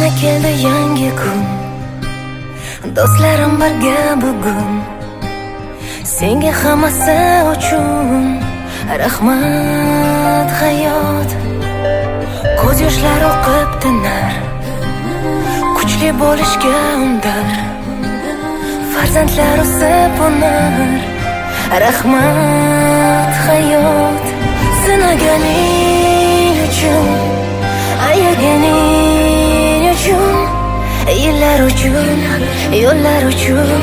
Yana keldi yangi kun, do'stlarim birga bugun. Senga hammasi uchun rahmat hayot. Ko'z yoshlari oqib tinar, kuchli bo'lishga undar. Farzandlar o'sib unar, rahmat hayot. Sinaganing uchun, ayaganing uchun, yillar uchun, yo'llar uchun,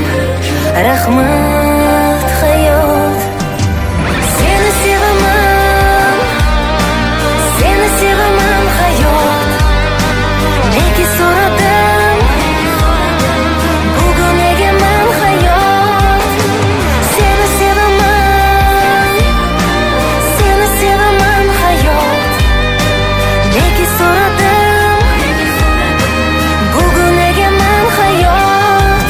rahmat hayot. Seni sevaman, seni sevaman hayot. Nega so'radim, bugun egaman hayot. Seni sevaman, seni sevaman hayot. Nega so'radim, bugun egaman hayot.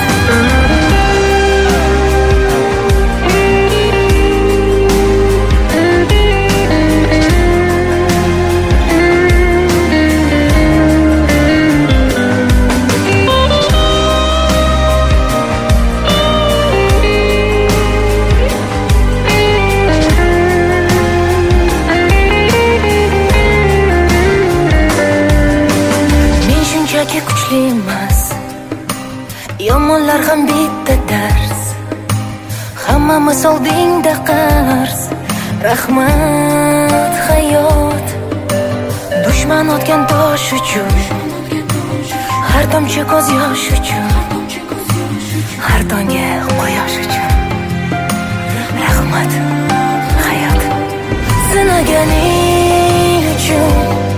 Men shunchaki kuchli emas, yomonlar ham bitta dars. Hammamiz oldingda qarz, rahmat hayot. Dushman otgan tosh uchun, har tomchi ko'z yosh uchun, har tonga quyosh uchun, rahmat hayot. Sinaganing uchun,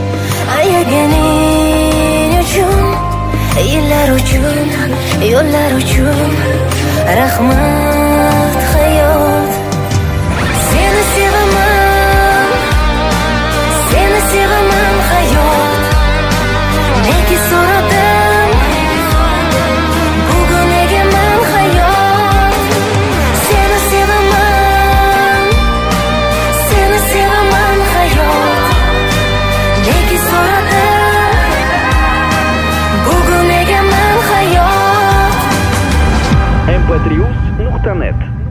ayaganing uchun, yillar uchun, yo'llar uchun, rahmat hayot. Seni sevaman, seni sevaman hayot. Nega so'radim, bugun egaman hayot. Seni sevaman, seni sevaman hayot. Nega so'radim, bugun egaman hayot. mp3.net